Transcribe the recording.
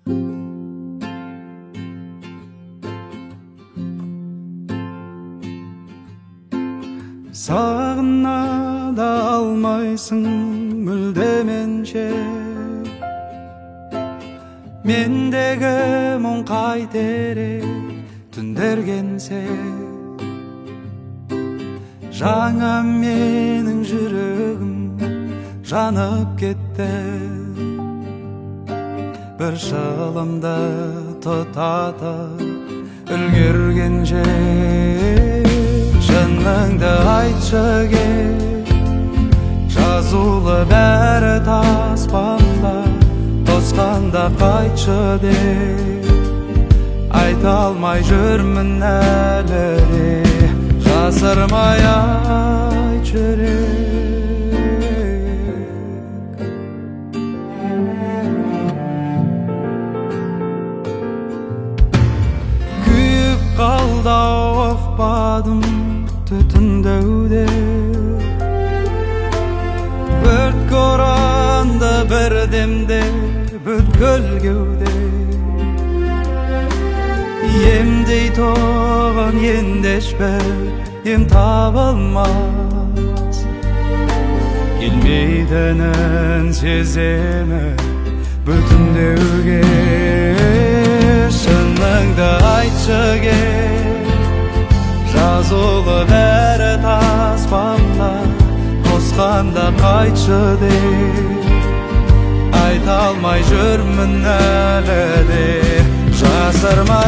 Сағына да алмайсың мүлдеменше, мендегі мұң қайтере түндергенсе. Жаңа менің жүрегім жанып кетті, бір шылымды тұтатып үлгергенше. Шыныңды айтшы кел, жазулы бәрі таспамда, тосқанда қайтшы деп. Айта алмай жүрмін әлі де, жасырмай айт жүрек. Күйіп қалды ұқпадым түтіндеуде, өрт көранды бір демде бүткіл кеуде. Емдей тоған ендешпір, ем табылмас, келмейтінін сеземі бүтіндеуге. Шыныңды айтшы кел, жазулы бәрі таспамда, тосқанда қайтшы деп. Айта алмай жүрмін әлі де, жасырма